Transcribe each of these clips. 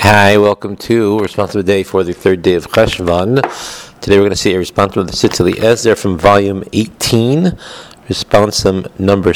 Hi, welcome to Responsible Day for the third day of Cheshvan. Today we're going to see a response from the Tzitz Eliezer from volume 18, responsum number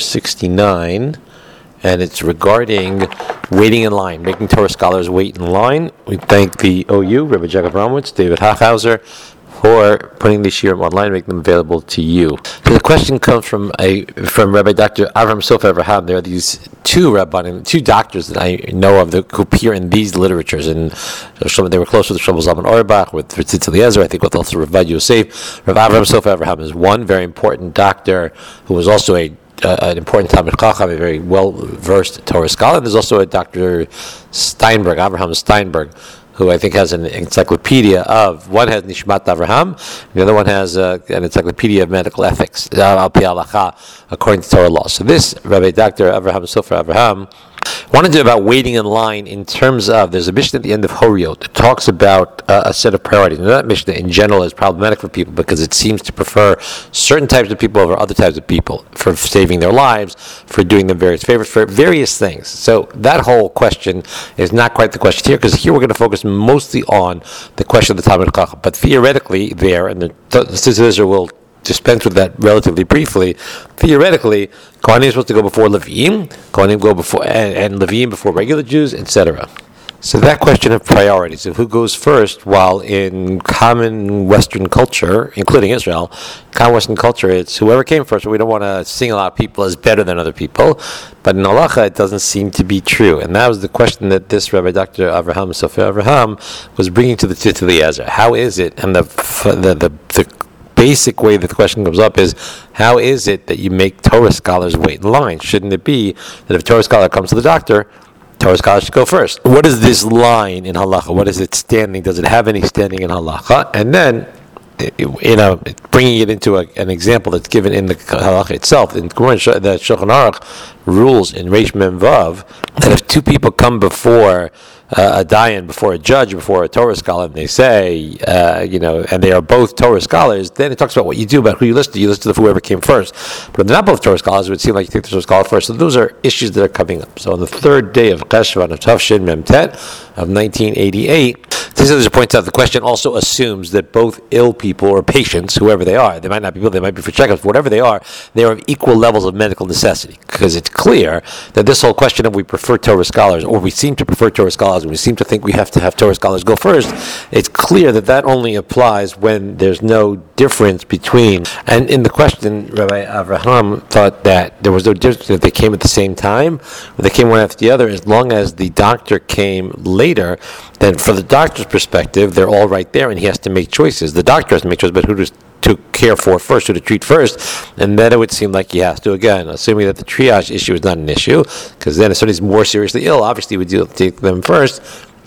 69, and it's regarding waiting in line, making Torah scholars wait in line. We thank the OU, Rabbi Jacob Ramowitz, David Hochhauser, for putting the shiurim online and making them available to you. So the question comes from Rabbi Dr. Avraham Sofer Avraham. There are these two doctors that I know of who appear in these literatures, and they were close with Shlomo Zalman Auerbach, with Tzitz Eliezer, I think with also Rav Yosef. Rabbi Avraham Sofer Avraham is one very important doctor who was also an important Talmid Chacham, a very well-versed Torah scholar. There's also a Dr. Steinberg, Avraham Steinberg, who I think has an encyclopedia of, one has Nishmat Avraham, the other one has an encyclopedia of medical ethics, Al Pi Halacha, according to Torah law. So this Rabbi Dr. Avraham Sofer Avraham wanted to do about waiting in line in terms of, there's a Mishnah at the end of Horiot that talks about a set of priorities. And that Mishnah in general is problematic for people because it seems to prefer certain types of people over other types of people for saving their lives, for doing them various favors, for various things. So that whole question is not quite the question here, because here we're going to focus mostly on the question of the Talmid Chacham. But theoretically there, and the Tzitz Eliezer will dispense with that relatively briefly. Theoretically, Kohanim is supposed to go before Levim, Kohanim go before, and Levim before regular Jews, etc. So that question of priorities, of who goes first, while in common Western culture, including Israel, common Western culture, it's whoever came first. We don't want to single out people as better than other people, but in Halacha it doesn't seem to be true. And that was the question that this Rabbi Dr. Avraham Sofer Avraham was bringing to the Tzitz Eliezer. How is it, and the basic way that the question comes up is, how is it that you make Torah scholars wait in line? Shouldn't it be that if a Torah scholar comes to the doctor, Torah scholars should go first? What is this line in Halacha? What is it standing? Does it have any standing in Halacha? And then, bringing it into an example that's given in the Halacha itself, in the Shulchan Aruch rules in Reish Mem Vav that if two people come before a dayan, before a judge, before a Torah scholar, and they say, and they are both Torah scholars, then it talks about what you do, about who you listen to. You listen to whoever came first. But if they're not both Torah scholars, it would seem like you take the Torah scholar first. So those are issues that are coming up. So on the third day of Cheshvan of Tafshin Mem Tet of 1988, Tzitz Eliezer points out the question also assumes that both ill people or patients, whoever they are, they might not be ill, they might be for checkups, whatever they are of equal levels of medical necessity. Because it's clear that this whole question of we prefer Torah scholars, or we seem to prefer Torah scholars, and we seem to think we have to have Torah scholars go first, it's clear that only applies when there's no difference between. And in the question, Rabbi Avraham thought that there was no difference if they came at the same time, or they came one after the other, as long as the doctor came later. Then for the doctor's perspective, they're all right there, and he has to make choices. The doctor has to make choices about who to care for first, who to treat first, and then it would seem like he has to, again, assuming that the triage issue is not an issue, because then if somebody's more seriously ill, obviously we would take them first.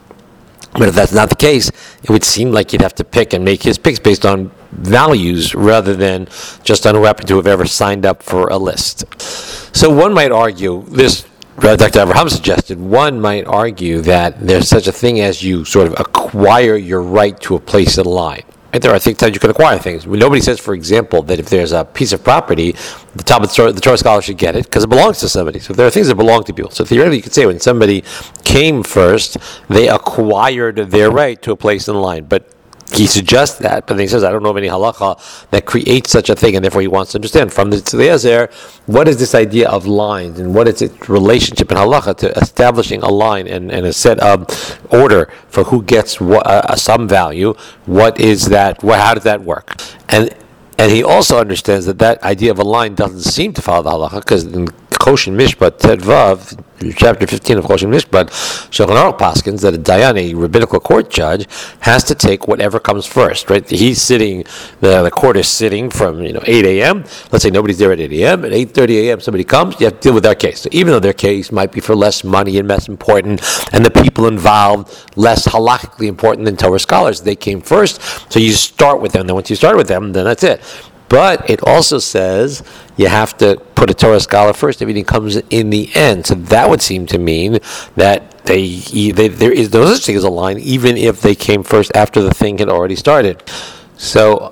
But if that's not the case, it would seem like you'd have to pick and make his picks based on values rather than just on who happened to have ever signed up for a list. So one might argue, this Dr. Avraham suggested, one might argue that there's such a thing as you sort of acquire your right to a place in line. Right? There are times you can acquire things. Nobody says, for example, that if there's a piece of property, the Torah scholar should get it because it belongs to somebody. So there are things that belong to people. So theoretically, you could say when somebody came first, they acquired their right to a place in line. But he suggests that, but then he says, I don't know of any halacha that creates such a thing, and therefore he wants to understand from the Tzitz Eliezer, what is this idea of lines, and what is its relationship in halacha to establishing a line and a set of order for who gets some value. What is that? How does that work? And he also understands that idea of a line doesn't seem to follow the halacha, because in Choshen Mishpat Tet Vav, chapter 15 of Choshen Mishpat, Shulchan Aruch paskins that a dayan, a rabbinical court judge, has to take whatever comes first. Right? He's sitting. The court is sitting from 8 a.m. Let's say nobody's there at 8 a.m. At 8:30 a.m. somebody comes. You have to deal with their case. So even though their case might be for less money and less important, and the people involved less halachically important than Torah scholars, they came first. So you start with them. Then once you start with them, then that's it. But it also says you have to put a Torah scholar first. Everything comes in the end. So that would seem to mean that there is no such thing as a line, even if they came first after the thing had already started. So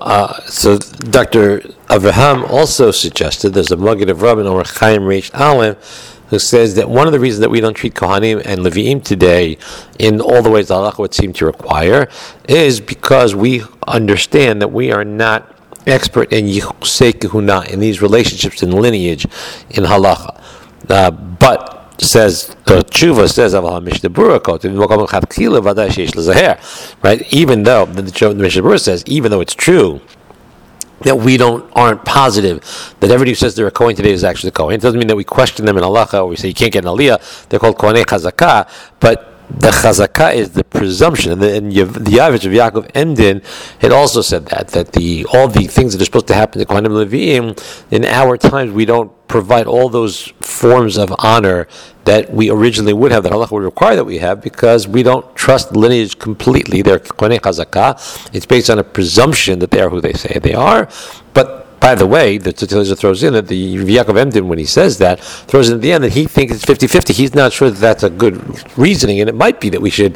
Dr. Avraham also suggested, there's a Maggid of Rabban or Chaim Reish Aleph, who says that one of the reasons that we don't treat Kohanim and Leviim today in all the ways the Halakha would seem to require is because we understand that we are not expert in Yichusei Kehuna, in these relationships in lineage in Halakha. But says the tshuva says right, even though the Mishnah Berurah says, even though it's true that we aren't positive that everybody who says they're a Kohen today is actually a Kohen. It doesn't mean that we question them in halacha or we say you can't get an aliyah. They're called Kohenei Chazakah, but the Chazakah is the presumption. And the Yavich of Yaakov Emden had also said that all the things that are supposed to happen to Kohanim and Leviim, in our times we don't provide all those forms of honor that we originally would have, that halacha would require that we have, because we don't trust lineage completely. They're Kohenei Chazakah. It's based on a presumption that they are who they say they are. But by the way, the Tzitz Eliezer throws in that the Yaakov Emden, when he says that, throws in at the end that he thinks it's 50-50. He's not sure that that's a good reasoning, and it might be that we should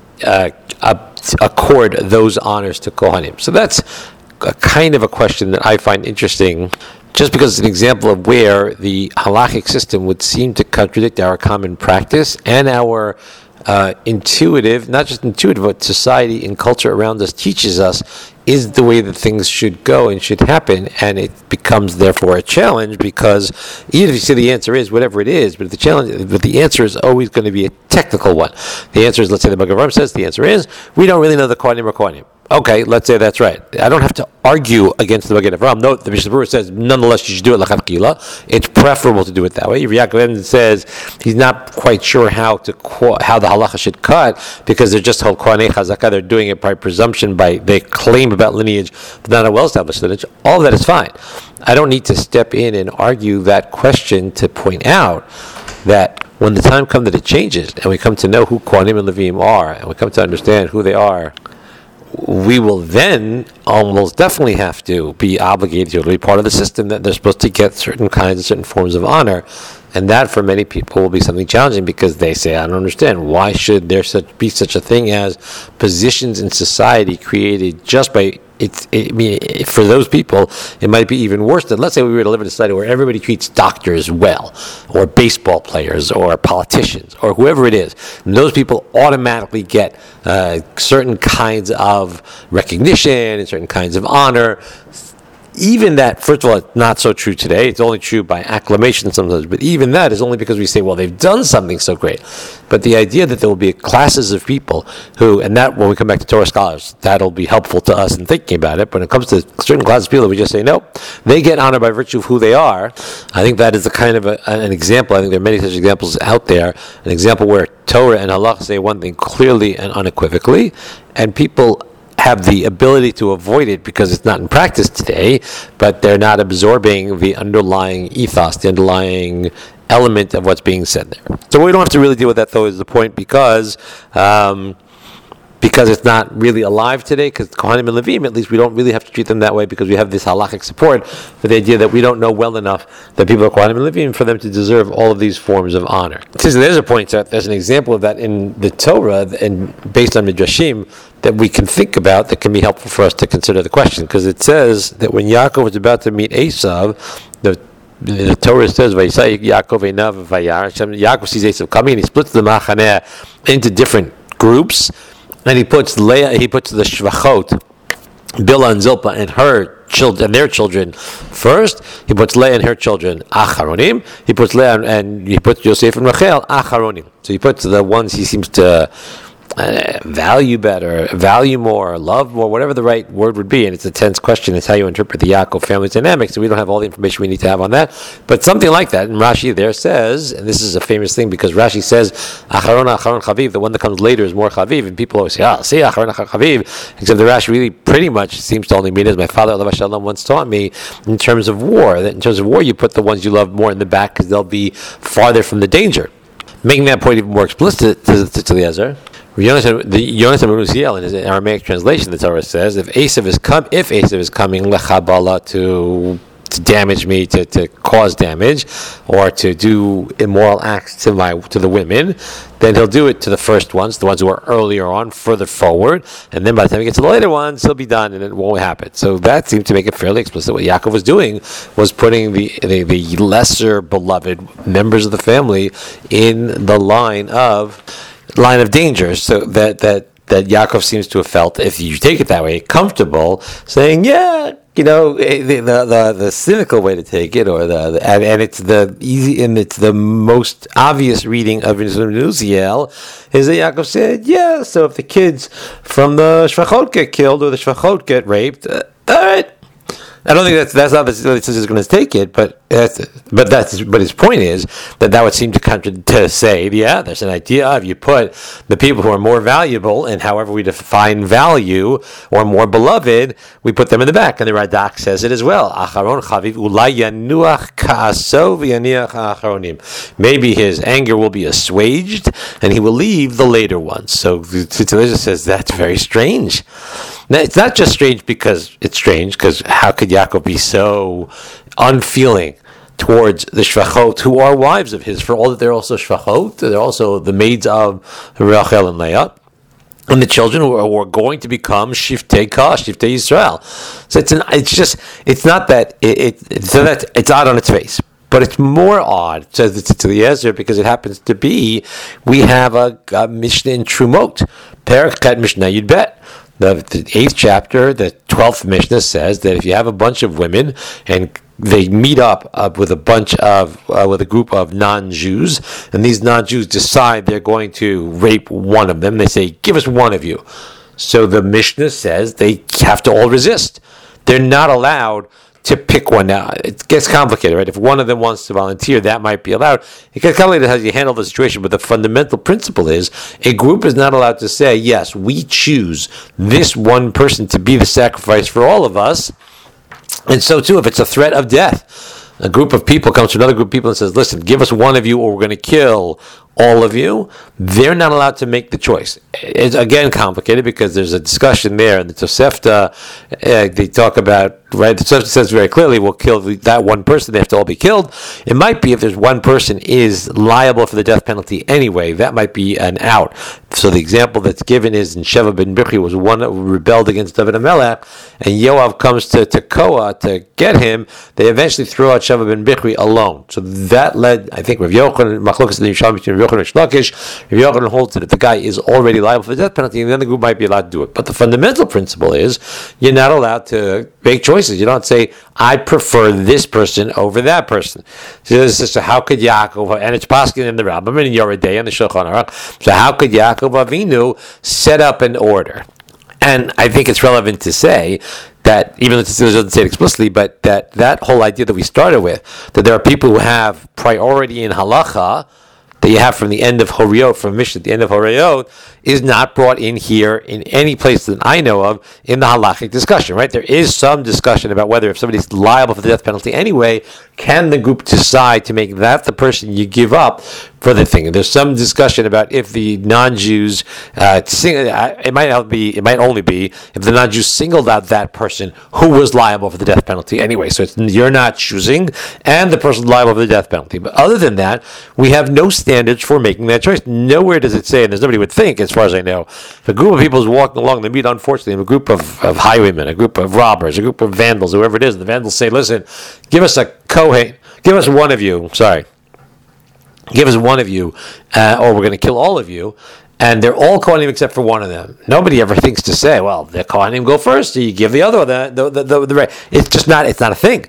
accord those honors to Kohanim. So that's a kind of a question that I find interesting, just because it's an example of where the halachic system would seem to contradict our common practice and our intuitive, not just intuitive, but society and culture around us teaches us is the way that things should go and should happen, and it becomes therefore a challenge, because even if you say the answer is whatever it is, but the answer is always going to be a technical one. The answer is, let's say the Magen Avraham says, the answer is, we don't really know the Kohanim or Kohanim. Okay, let's say that's right. I don't have to argue against the Magen Avraham. No, the Mishnah Berurah says, nonetheless, you should do it l'chadchila. It's preferable to do it that way. Yaakov Emden says he's not quite sure how the halacha should cut, because they're just called Kohanei Chazakah. They're doing it by presumption, they claim about lineage, but not a well-established lineage. All of that is fine. I don't need to step in and argue that question to point out that when the time comes that it changes, and we come to know who Kohanim and Leviim are, and we come to understand who they are, we will then almost definitely have to be obligated to be part of the system that they're supposed to get certain forms of honor. And that for many people will be something challenging, because they say, I don't understand, why should there be such a thing as positions in society created just by for those people, it might be even worse than, let's say we were to live in a society where everybody treats doctors well, or baseball players, or politicians, or whoever it is. And those people automatically get certain kinds of recognition and certain kinds of honor. Even that, first of all, it's not so true today. It's only true by acclamation sometimes. But even that is only because we say, well, they've done something so great. But the idea that there will be classes of people who, and that when we come back to Torah scholars, that'll be helpful to us in thinking about it. But when it comes to certain classes of people, we just say, nope, they get honor by virtue of who they are. I think that is a kind of an example. I think there are many such examples out there. An example where Torah and Halakha say one thing clearly and unequivocally, and people have the ability to avoid it because it's not in practice today, but they're not absorbing the underlying ethos, the underlying element of what's being said there. So we don't have to really deal with that, though, is the point, because it's not really alive today, because Kohanim and Leviim, at least we don't really have to treat them that way, because we have this halachic support for the idea that we don't know well enough that people are Kohanim and Leviim for them to deserve all of these forms of honor. Since there's a point, there's an example of that in the Torah, and based on Midrashim, that we can think about, that can be helpful for us to consider the question, because it says that when Yaakov was about to meet Esav, the Torah says, Vayisai Yaakov einav vayar. Yaakov sees Esav coming, and he splits the machaneh into different groups, and he puts the Shvachot, Bilhah and Zilpah, and her children, and their children first. He puts Leah and her children acharonim. He puts Leah and he puts Yosef and Rachel acharonim. So he puts the ones he seems to value better, value more, love more, whatever the right word would be. And it's a tense question. It's how you interpret the Yaakov family dynamics. So we don't have all the information we need to have on that. But something like that. And Rashi there says, and this is a famous thing, because Rashi says, Acharon Chaviv, the one that comes later is more Chaviv. And people always say, see Acharon Chaviv. Except the Rashi really pretty much seems to only mean, as my father, Alav Shalom, once taught me, in terms of war. That in terms of war, you put the ones you love more in the back, because they'll be farther from the danger. Making that point even more explicit to Eliezer, Yonatan ben Uziel, in his Aramaic translation, the Torah says, if Esav is coming lechabala to to damage me, to cause damage, or to do immoral acts to the women, then he'll do it to the first ones, the ones who are earlier on, further forward, and then by the time he gets to the later ones, he'll be done, and it won't happen. So that seemed to make it fairly explicit. What Yaakov was doing was putting the lesser beloved members of the family in the line of danger, so that Yaakov seems to have felt, if you take it that way, comfortable saying, yeah, the cynical way to take it, or and it's the easy, and it's the most obvious reading of Uziel, is that Yaakov said, yeah, so if the kids from the Shvachot get killed or the Shvachot get raped, all right. I don't think that's not the way is going to take it, but his point is that would seem to say, yeah, there's an idea of you put the people who are more valuable, and however we define value, or more beloved, we put them in the back, and the Radak says it as well. Acharon chaviv ulay yanuach ka'aso v'yaniach ha'acharonim. Maybe his anger will be assuaged, and he will leave the later ones. So Tzitz says that's very strange. Now, it's not just strange because it's strange, because how could Yaakov be so unfeeling towards the Shvachot, who are wives of his, for all that they're also Shvachot, they're also the maids of Rachel and Leah, and the children who are going to become Shiftei Kash, Shiftei Yisrael. So it's not that, it's odd on its face. But it's more odd, says to the Ezra, because it happens to be, we have a Mishnah in Trumot, Perek Chet Mishnah Yud Bet. The 8th chapter, the 12th Mishnah says that if you have a bunch of women and they meet up with a group of non-Jews, and these non-Jews decide they're going to rape one of them, they say, give us one of you. So the Mishnah says they have to all resist. They're not allowed to pick one. Now, it gets complicated, right? If one of them wants to volunteer, that might be allowed. It gets complicated how you handle the situation, but the fundamental principle is a group is not allowed to say, yes, we choose this one person to be the sacrifice for all of us. And so, too, if it's a threat of death, a group of people comes to another group of people and says, listen, give us one of you or we're going to kill all of you, they're not allowed to make the choice. It's again complicated because there's a discussion there in the Tosefta. They talk about, right, the Tosefta says very clearly, we'll kill that one person, they have to all be killed. It might be if there's one person is liable for the death penalty anyway, that might be an out. So the example that's given is in Sheva ben Bichri was one that rebelled against David HaMelech, and Yoav comes to Tekoa to get him. They eventually throw out Sheva ben Bichri alone. So that led, I think, Rav Yochanan, Machlokas in the Yerushalmi between Rav Yochanan and Shlakish. Rav Yochanan holds that if the guy is already liable for the death penalty, then the group might be allowed to do it. But the fundamental principle is you're not allowed to make choices. You don't say, I prefer this person over that person. So how could Yaakov, and it's Paskin in the Rambam and in Yoredei and the Shulchan Aruch, so how could Yaakov Avinu set up an order? And I think it's relevant to say that, even though it doesn't say it explicitly, but that whole idea that we started with, that there are people who have priority in halacha, that you have from the end of Horiot, from Mishnah at the end of Horiot, is not brought in here in any place that I know of in the halachic discussion, right? There is some discussion about whether if somebody's liable for the death penalty anyway, can the group decide to make that the person you give up for the thing? And there's some discussion about if the non-Jews, it might only be if the non-Jews singled out that person who was liable for the death penalty anyway. So you're not choosing, and the person's liable for the death penalty. But other than that, we have no standards for making that choice. Nowhere does it say, and there's nobody would think, as far as I know, if a group of people is walking along, they meet, unfortunately, a group of highwaymen, a group of robbers, a group of vandals, whoever it is, and the vandals say, listen, give us a Kohen, give us one of you, give us one of you, or we're going to kill all of you. And they're all Kohanim except for one of them. Nobody ever thinks to say, well, the Kohanim go first, so you give the other the right. It's not a thing.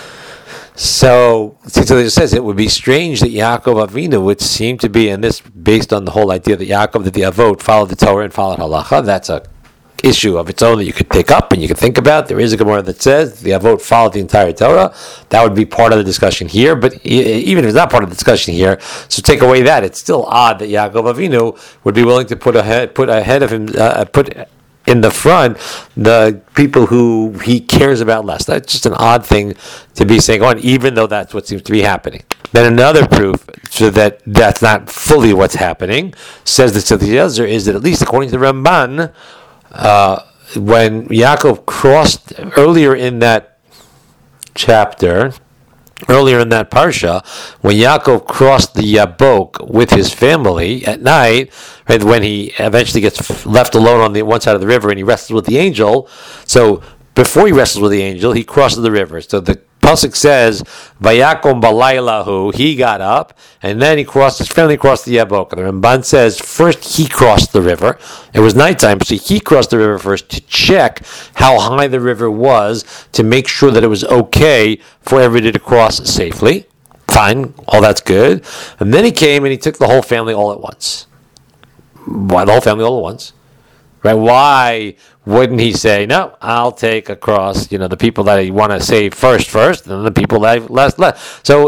So it says it would be strange that Yaakov Avinu would seem to be, and this based on the whole idea that the Avot followed the Torah and followed halacha. That's a issue of its own that you could take up and you could think about. There is a Gemara that says the Avot followed the entire Torah. That would be part of the discussion here, but even if it's not part of the discussion here, so take away that, it's still odd that Yaakov Avinu would be willing to put ahead of him, put in the front the people who he cares about less. That's just an odd thing to be saying on, even though that's what seems to be happening. Then another proof so that that's not fully what's happening, says the Tzitz Eliezer, is that at least according to the Ramban, when Yaakov crossed earlier in that chapter, earlier in that parsha, when Yaakov crossed the Yabok with his family at night, right, when he eventually gets left alone on the one side of the river and he wrestles with the angel. So before he wrestles with the angel, he crosses the river. So the pasuk says, "Vayakom balaylahu." He got up and then his family crossed the Yabok. The Ramban says first he crossed the river. It was nighttime, so he crossed the river first to check how high the river was to make sure that it was okay for everybody to cross safely. Fine, all that's good. And then he came and he took the whole family all at once. Why the whole family all at once? Right? Why wouldn't he say, no, I'll take across, the people that I want to save first, and then the people that I've left. So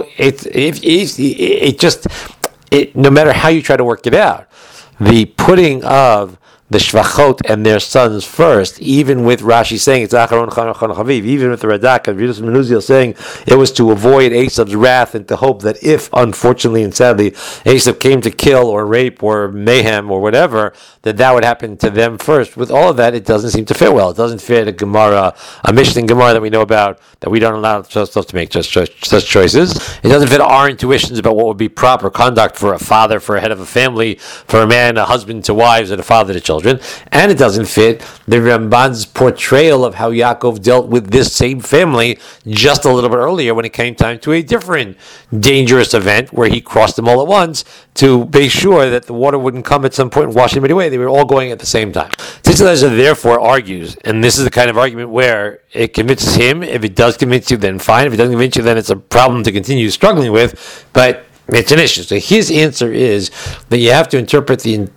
no matter how you try to work it out, the putting of the Shvachot and their sons first, even with Rashi saying it's Acharon Chaviv, even with the Radak and Yudus Menuziel saying it was to avoid Esav's wrath and to hope that if, unfortunately and sadly, Esav came to kill or rape or mayhem or whatever, that would happen to them first. With all of that, it doesn't seem to fit well. It doesn't fit a Gemara, a Mishnah Gemara that we know about, that we don't allow ourselves to make such choices. It doesn't fit our intuitions about what would be proper conduct for a father, for a head of a family, for a man, a husband to wives, and a father to children. And it doesn't fit the Ramban's portrayal of how Yaakov dealt with this same family just a little bit earlier when it came time to a different dangerous event where he crossed them all at once to be sure that the water wouldn't come at some point and wash anybody away. They were all going at the same time. Tzitz Eliezer therefore argues, and this is the kind of argument where it convinces him. If it does convince you, then fine. If it doesn't convince you, then it's a problem to continue struggling with. But it's an issue. So his answer is that you have to interpret the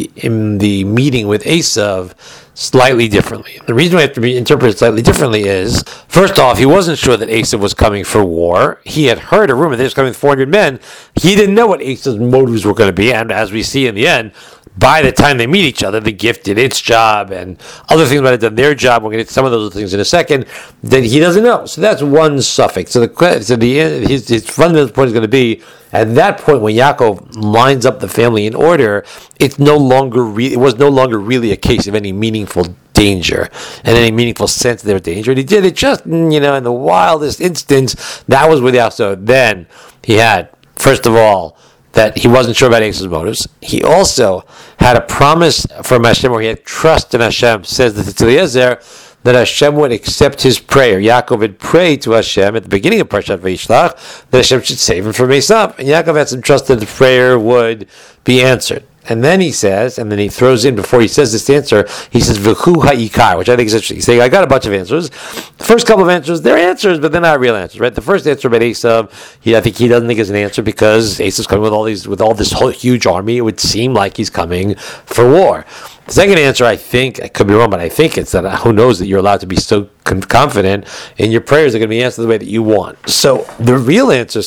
meeting with Esav slightly differently. The reason we have to interpret it slightly differently is, first off, he wasn't sure that Esav was coming for war. He had heard a rumor that he was coming with 400 men. He didn't know what Esav's motives were going to be, and as we see in the end, by the time they meet each other, the gift did its job, and other things might have done their job. We're going to get some of those things in a second. That he doesn't know. So that's one suffix. His fundamental point is going to be, at that point when Yaakov lines up the family in order, it was no longer really a case of any meaningful danger and any meaningful sense of their danger. And he did it just, in the wildest instance. That was with Yaakov. So then he had, first of all, that he wasn't sure about Esav's motives. He also had a promise from Hashem where he had trust in Hashem. Says the Tzitz Eliezer that Hashem would accept his prayer. Yaakov had prayed to Hashem at the beginning of Parshat Vayishlach that Hashem should save him from Esav. And Yaakov had some trust that the prayer would be answered. And then he says, and then he throws in, before he says this answer, he says, V'hu ha'ikar, which I think is interesting. He's saying, I got a bunch of answers. The first couple of answers, they're answers, but they're not real answers, right? The first answer about Esav, I think he doesn't think is an answer because Esav's coming with all this whole huge army. It would seem like he's coming for war. The second answer, I think, I could be wrong, but I think it's that who knows that you're allowed to be so confident and your prayers are going to be answered the way that you want. So the real answer,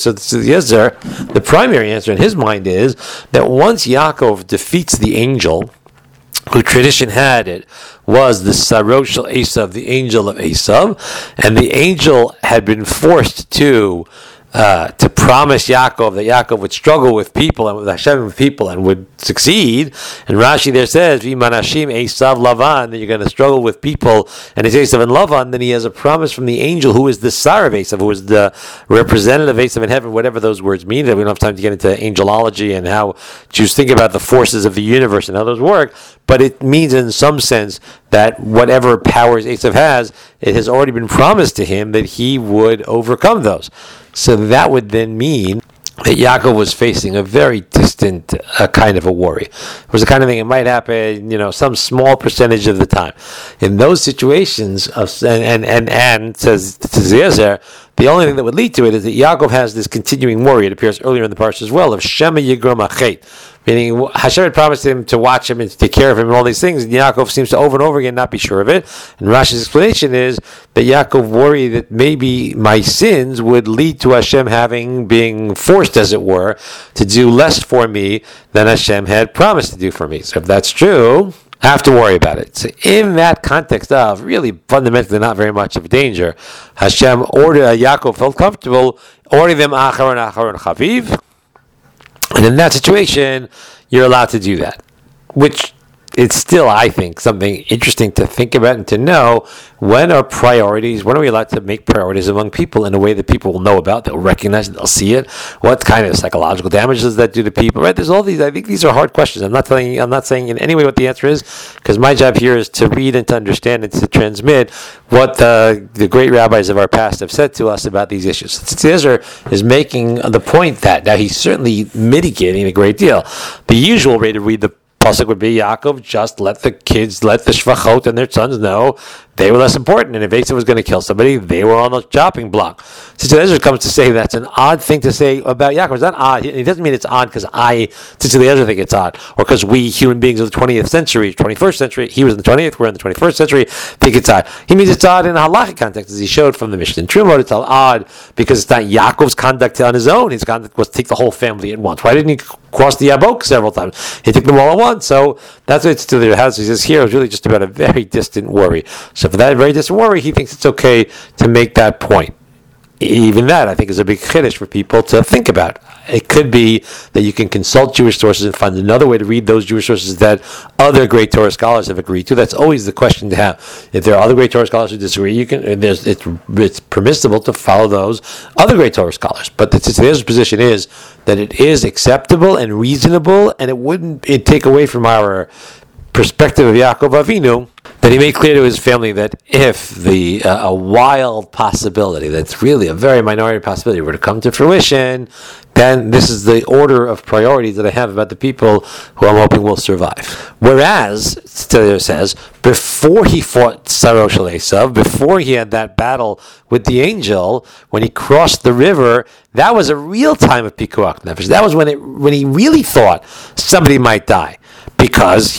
the primary answer in his mind is that once Yaakov defeats the angel, who tradition had it was the Sarosh of Esav, the angel of Esav, and the angel had been forced to promise Yaakov that Yaakov would struggle with people and with Hashem with people and would succeed. And Rashi there says, V'manashim Esav Lavan, that you're going to struggle with people, and it's Esav and Lavan. Then he has a promise from the angel who is the Sar of Esav, who is the representative of Esav in heaven, whatever those words mean. We don't have time to get into angelology and how Jews think about the forces of the universe and how those work, but it means in some sense that whatever powers Esav has, it has already been promised to him that he would overcome those. So that would then mean that Yaakov was facing a very distant kind of a worry. It was the kind of thing that might happen, some small percentage of the time. In those situations, says Eliezer, the only thing that would lead to it is that Yaakov has this continuing worry. It appears earlier in the parsha as well, of Shema Yigrom Achet. Meaning, Hashem had promised him to watch him and to take care of him and all these things, and Yaakov seems to over and over again not be sure of it. And Rashi's explanation is that Yaakov worried that maybe my sins would lead to Hashem being forced, as it were, to do less for me than Hashem had promised to do for me. So if that's true, I have to worry about it. So in that context of really fundamentally not very much of danger, Hashem Yaakov felt comfortable ordering them Acharon Chaviv. And in that situation, you're allowed to do that, which it's still, I think, something interesting to think about and to know. When are we allowed to make priorities among people in a way that people will know about, they'll recognize it, they'll see it? What kind of psychological damage does that do to people? Right? There's all these. I think these are hard questions. I'm not saying in any way what the answer is, because my job here is to read and to understand and to transmit what the great rabbis of our past have said to us about these issues. Tzitzi Eliezer is making the point that now he's certainly mitigating a great deal. The usual way to read the pasuk would be Yaakov just let the shvachot and their sons know they were less important, and if Esav was going to kill somebody, they were on the chopping block. Tzitzi Eliezer comes to say that's an odd thing to say about Yaakov. It's not odd. It doesn't mean it's odd because Tzitzi Eliezer, think it's odd, or because we human beings of the 20th century, 21st century, he was in the 20th, we're in the 21st century, think it's odd. He means it's odd in a halachic context, as he showed from the Mishnah in Trumot. It's odd because it's not Yaakov's conduct on his own. His conduct was to take the whole family at once. Why didn't he cross the Yabok several times? He took them all at once. So that's what it's to the house. He says here, it was really just about a very distant worry. So for that very distant worry, he thinks it's okay to make that point. Even that, I think, is a big chiddush for people to think about. It could be that you can consult Jewish sources and find another way to read those Jewish sources that other great Torah scholars have agreed to. That's always the question to have. If there are other great Torah scholars who disagree, it's permissible to follow those other great Torah scholars. But the Tzitzi Eliezer's position is that it is acceptable and reasonable, and it wouldn't take away from our perspective of Yaakov Avinu, that he made clear to his family that if a wild possibility, that's really a very minority possibility, were to come to fruition, then this is the order of priorities that I have about the people who I'm hoping will survive. Whereas, Tzitzi says, before he fought Sarosh Esav, before he had that battle with the angel, when he crossed the river, that was a real time of Pikuach Nefesh. That was when he really thought somebody might die. Because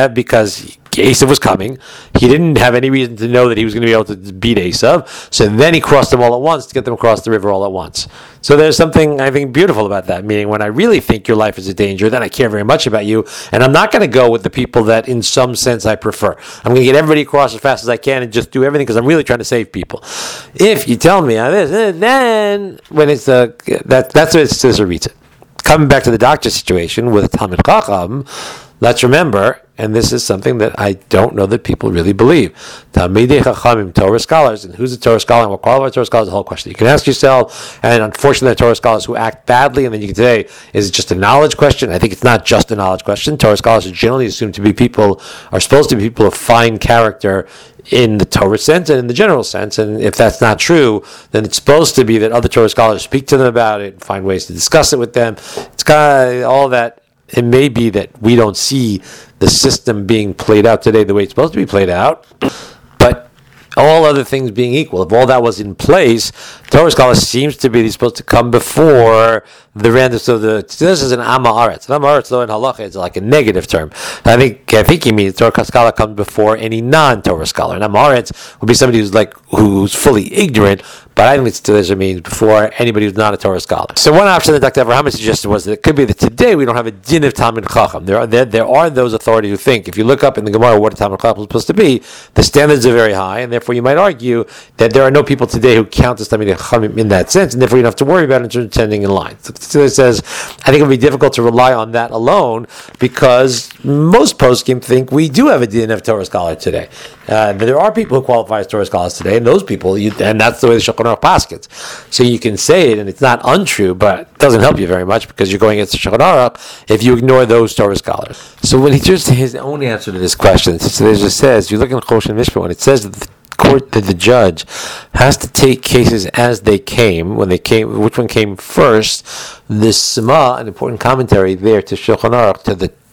Esav was coming. He didn't have any reason to know that he was going to be able to beat Esav. So then he crossed them all at once to get them across the river all at once. So there's something, I think, beautiful about that. Meaning, when I really think your life is a danger, then I care very much about you. And I'm not going to go with the people that, in some sense, I prefer. I'm going to get everybody across as fast as I can and just do everything because I'm really trying to save people. If you tell me this, then when it's that's what it says to read it. Coming back to the doctor situation with Talmid Chacham, let's remember, and this is something that I don't know that people really believe. Talmidei Chachamim, Torah scholars, and who's a Torah scholar and what qualify Torah scholars is the whole question. You can ask yourself, and unfortunately there are Torah scholars who act badly, and then you can say, is it just a knowledge question? I think it's not just a knowledge question. Torah scholars are generally assumed to be supposed to be people of fine character in the Torah sense and in the general sense, and if that's not true, then it's supposed to be that other Torah scholars speak to them about it and find ways to discuss it with them. It's kind of all that. It may be that we don't see the system being played out today the way it's supposed to be played out, but all other things being equal, if all that was in place, Torah scholar seems to be supposed to come before the random. So this is an Amaretz. An Amaretz, though, in halacha, it's like a negative term. I think he means Torah scholar comes before any non-Torah scholar. An Amaretz would be somebody who's fully ignorant, but I think it means before anybody who's not a Torah scholar. So one option that Dr. Avraham suggested was that it could be that today we don't have a din of Talmid Chacham. There are those authorities who think, if you look up in the Gemara what a Talmid Chacham is supposed to be, the standards are very high, and therefore you might argue that there are no people today who count as Talmid Chacham in that sense, and therefore you don't have to worry about it in terms of attending in line. So it says, I think it would be difficult to rely on that alone, because most poskim think we do have a din of Torah scholar today. There are people who qualify as Torah scholars today, and those people, and that's the way the Shulchan Aruch paskins. So you can say it, and it's not untrue, but it doesn't help you very much because you're going against the Shulchan Aruch if you ignore those Torah scholars. So when he turns to his own answer to this question, so it just says, you look in Choshen Mishpat, when it says that the judge has to take cases as they came, which one came first, the Sema, an important commentary there to Shulchan Aruch, to the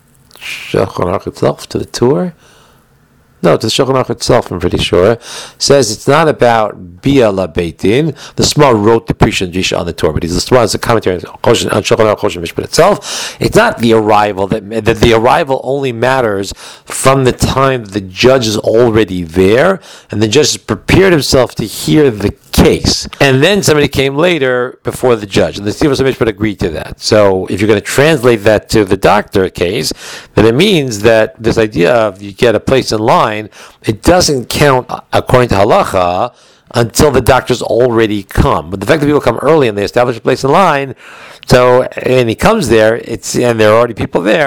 Shulchan Aruch itself, to the Torah. No, to the Shulchan Aruch itself, I'm pretty sure, says it's not about Bia La Beitin. The Sma wrote the Prisha and Drisha on the Torah, but the Sma is a commentary on Shulchan Aruch Choshen Mishpat itself. It's not the arrival, that the arrival only matters from the time the judge is already there, and the judge has prepared himself to hear the case. And then somebody came later before the judge, and the Tzivos HaMishpat agreed to that. So if you're going to translate that to the doctor case, then it means that this idea of you get a place in line, it doesn't count according to halacha until the doctor's already come. But the fact that people come early and they establish a place in line, and he comes there, and there are already people there,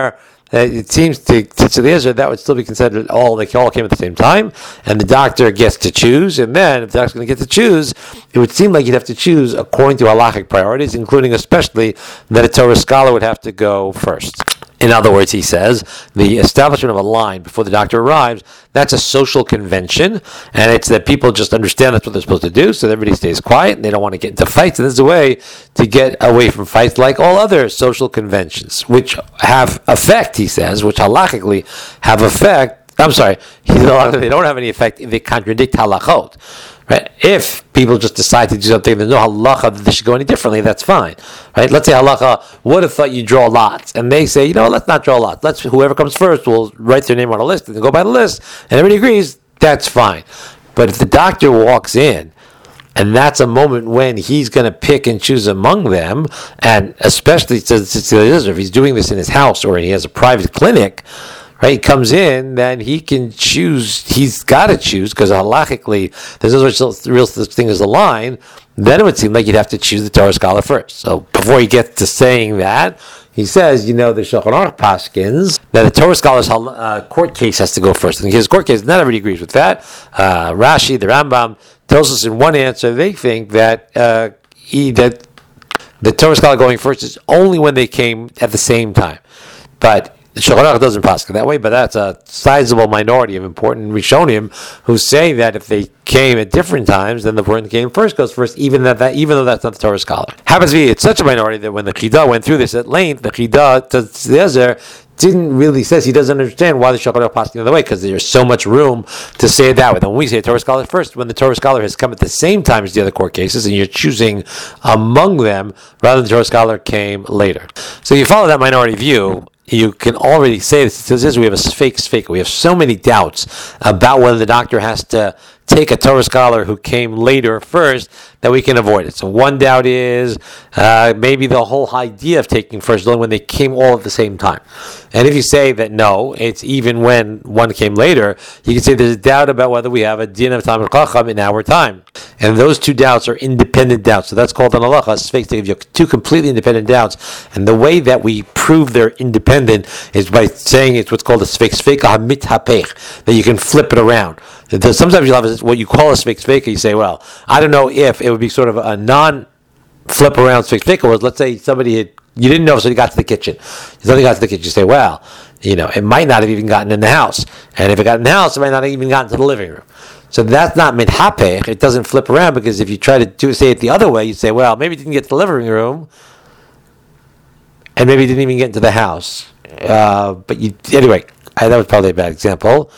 it seems to the Ezra that would still be considered they all came at the same time, and the doctor gets to choose. And then, if the doctor's going to get to choose, it would seem like you'd have to choose according to halachic priorities, including especially that a Torah scholar would have to go first. In other words, he says, the establishment of a line before the doctor arrives, that's a social convention, and it's that people just understand that's what they're supposed to do, so everybody stays quiet, and they don't want to get into fights, and this is a way to get away from fights like all other social conventions, which have effect, he says, which halachically have effect. I'm sorry, they don't have any effect if they contradict halachot. Right? If people just decide to do something, there's no halacha that they should go any differently, that's fine. Right? Let's say halacha would have thought you draw lots, and they say, let's not draw lots. Let's whoever comes first will write their name on a list and then go by the list, and everybody agrees, that's fine. But if the doctor walks in, and that's a moment when he's going to pick and choose among them, and especially if he's doing this in his house or he has a private clinic, right, he comes in, then he can choose. He's got to choose because halachically, there's no such real thing as a line. Then it would seem like you'd have to choose the Torah scholar first. So before he gets to saying that, he says, the Shulchan Aruch paskins that the Torah scholar's court case has to go first. And his court case, not everybody agrees with that. Rashi, the Rambam, tells us in one answer they think that that the Torah scholar going first is only when they came at the same time, but the Shulchan Aruch doesn't paskin that way, but that's a sizable minority of important Rishonim who say that if they came at different times, then the person who came first goes first, even though that's not the Torah scholar. Happens to be it's such a minority that when the Chidah went through this at length, the Chidah to the Ezer didn't really says he doesn't understand why the Shulchan Aruch paskin the other way because there's so much room to say it that way. Then when we say Torah scholar first, when the Torah scholar has come at the same time as the other court cases, and you're choosing among them rather than the Torah scholar came later. So you follow that minority view. You can already say this. It says we have a fake. We have so many doubts about whether the doctor has to take a Torah scholar who came later first that we can avoid it. So one doubt is maybe the whole idea of taking first only when they came all at the same time. And if you say that no, it's even when one came later, you can say there's a doubt about whether we have a din of Talmid Chacham in our time. And those two doubts are independent doubts. So that's called an halacha, sfeik. They give you two completely independent doubts. And the way that we prove they're independent is by saying it's what's called a sfeik hamit hapech, that you can flip it around. Sometimes you'll have what you call a sfeik. You say, well, I don't know if it would be sort of a non-flip around sfeik, or let's say you didn't know, so you got to the kitchen. Somebody got to the kitchen, you say, well, it might not have even gotten in the house. And if it got in the house, it might not have even gotten to the living room. So that's not mithapech. It doesn't flip around, because if you try to say it the other way, you say, well, maybe it didn't get to the living room, and maybe it didn't even get into the house. Anyway, that was probably a bad example.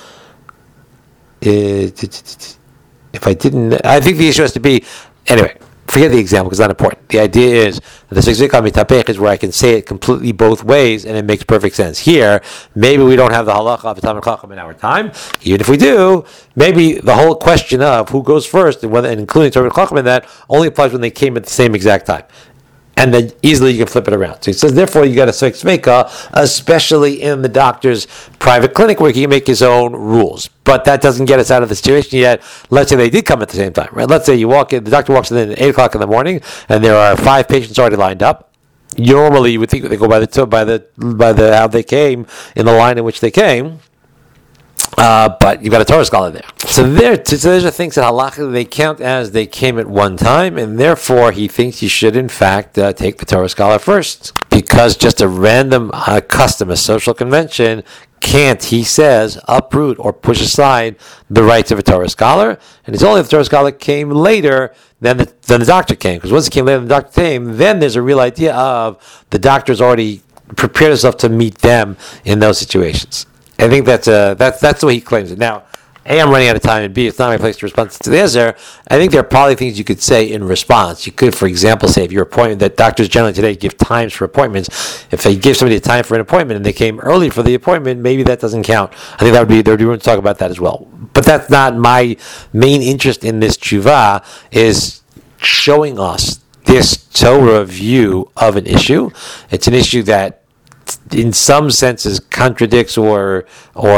If I didn't, I think the issue has to be, anyway, forget the example because it's not important. The idea is that the sfeik mitapech is where I can say it completely both ways and it makes perfect sense. Here, maybe we don't have the halacha of Talmid Chacham in our time. Even if we do, maybe the whole question of who goes first and including Talmid Chacham in that only applies when they came at the same exact time. And then easily you can flip it around. So he says, therefore, you got a sfeik, especially in the doctor's private clinic where he can make his own rules. But that doesn't get us out of the situation yet. Let's say they did come at the same time, right? Let's say you walk in, the doctor walks in at 8 o'clock in the morning, and there are 5 patients already lined up. Normally, you would think they go by the how they came in the line in which they came. But you've got a Torah scholar there. So Tzedezra thinks that halachically they count as they came at one time, and therefore he thinks you should in fact take the Torah scholar first. Because just a random custom, a social convention, can't, he says, uproot or push aside the rights of a Torah scholar. And it's only if the Torah scholar came later than the doctor came. Because once he came later than the doctor came, then there's a real idea of the doctor's already prepared himself to meet them in those situations. I think that's the way he claims it. Now, A, I'm running out of time, and B, it's not my place to respond to the Ezer. I think there are probably things you could say in response. You could, for example, say if your appointment, that doctors generally today give times for appointments. If they give somebody a time for an appointment and they came early for the appointment, maybe that doesn't count. I think there would be room to talk about that as well. But that's not my main interest in this tshuva, is showing us this Torah view of an issue. It's an issue that in some senses contradicts or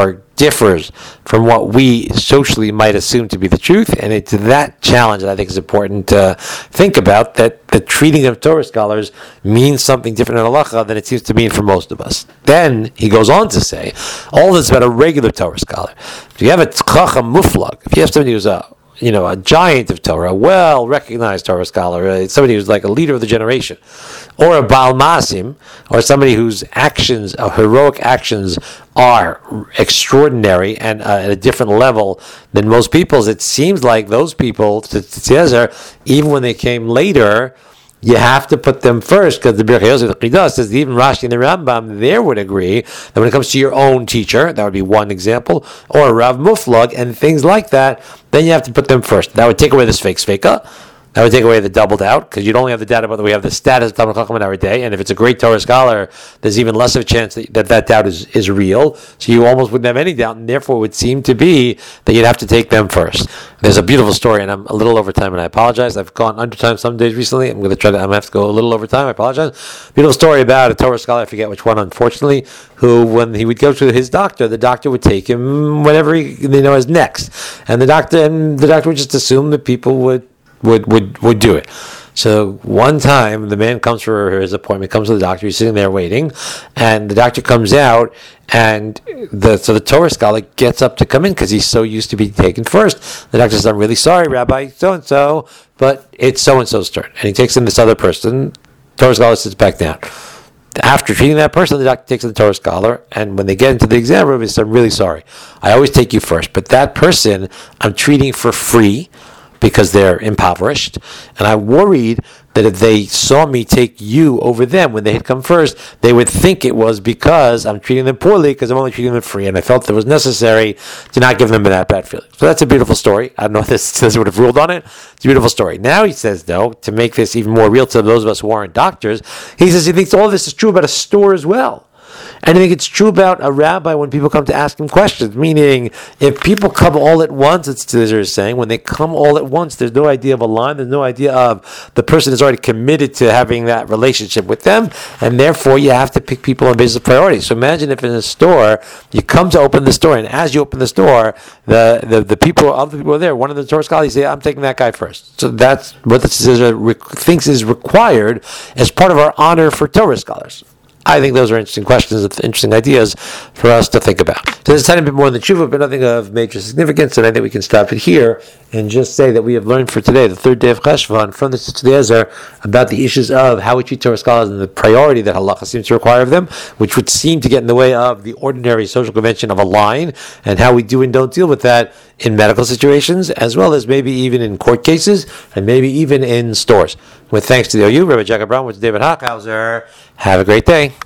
differs from what we socially might assume to be the truth, and it's that challenge that I think is important to think about, that the treating of Torah scholars means something different in halacha than it seems to mean for most of us. Then he goes on to say, all this about a regular Torah scholar. If you have a chacham muflag, if you have somebody who's a giant of Torah, a well-recognized Torah scholar, somebody who's like a leader of the generation, or a Baal Masim, or somebody whose actions, heroic actions, are extraordinary and at a different level than most people's, it seems like those people, to Tziezer, even when they came later, you have to put them first, because the Birchei Yosef, the Chidah, says even Rashi and the Rambam there would agree that when it comes to your own teacher, that would be one example, or a Rav Muflag and things like that, then you have to put them first. That would take away the Sveka. That would take away the double doubt, because you'd only have the doubt about that we have the status of Talmid Chacham in our day, and if it's a great Torah scholar, there's even less of a chance that doubt is real, so you almost wouldn't have any doubt, and therefore it would seem to be that you'd have to take them first. There's a beautiful story, and I'm a little over time, and I apologize. I've gone under time some days recently. I'm going to have to go a little over time. I apologize. Beautiful story about a Torah scholar, I forget which one, unfortunately, who, when he would go to his doctor, the doctor would take him whatever is next, and the doctor would just assume that people would do it. So one time, the man comes for his appointment, comes to the doctor, he's sitting there waiting, and the doctor comes out, and the Torah scholar gets up to come in because he's so used to being taken first. The doctor says, I'm really sorry, Rabbi so-and-so, but it's so-and-so's turn. And he takes in this other person, Torah scholar sits back down. After treating that person, the doctor takes in the Torah scholar, and when they get into the exam room, he says, I'm really sorry. I always take you first, but that person I'm treating for free, because they're impoverished, and I worried that if they saw me take you over them when they had come first, they would think it was because I'm treating them poorly because I'm only treating them free, and I felt it was necessary to not give them that bad feeling. So that's a beautiful story. I don't know if this would have ruled on it. It's a beautiful story. Now he says, though, to make this even more real to those of us who aren't doctors, he says he thinks all this is true about a store as well. And I think it's true about a rabbi when people come to ask him questions, meaning if people come all at once, it's Tzitzer is saying, when they come all at once, there's no idea of a line, there's no idea of the person is already committed to having that relationship with them, and therefore you have to pick people on basis of priority. So imagine if in a store, you come to open the store, and as you open the store, the people, other people are there, one of the Torah scholars, you say, I'm taking that guy first. So that's what the Tzitzer thinks is required as part of our honor for Torah scholars. I think those are interesting questions, interesting ideas for us to think about. So there's a tiny bit more in the tshuva, but nothing of major significance, and I think we can stop it here and just say that we have learned for today, the third day of Cheshvan, from the Tzitzer Eliezer, about the issues of how we treat Torah scholars and the priority that halacha seems to require of them, which would seem to get in the way of the ordinary social convention of a line, and how we do and don't deal with that in medical situations, as well as maybe even in court cases, and maybe even in stores. With thanks to the OU, Rabbi Jacob Brown, with David Hockhauser. Have a great day.